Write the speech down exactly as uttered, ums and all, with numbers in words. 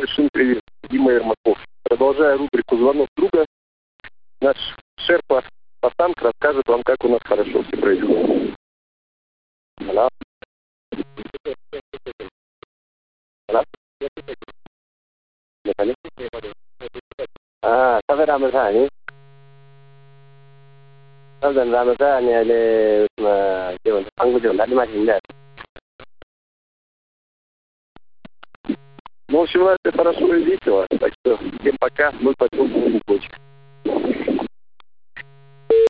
Вершин, привет. Дима Ермаков. Продолжая рубрику «Звонок друга», наш шерпа Пасанг расскажет вам, как у нас хорошо все происходит. Алло. Алло. Ah, सबै राम्रो छ हामी सबजना राम्रो छ अनि अहिले उसमा के भन्छ अङ्गुठी भन्दा पनि माथि हिँड्दै Ну, в общем, это хорошо и весело, так что всем пока, мы пойдем в клубочек.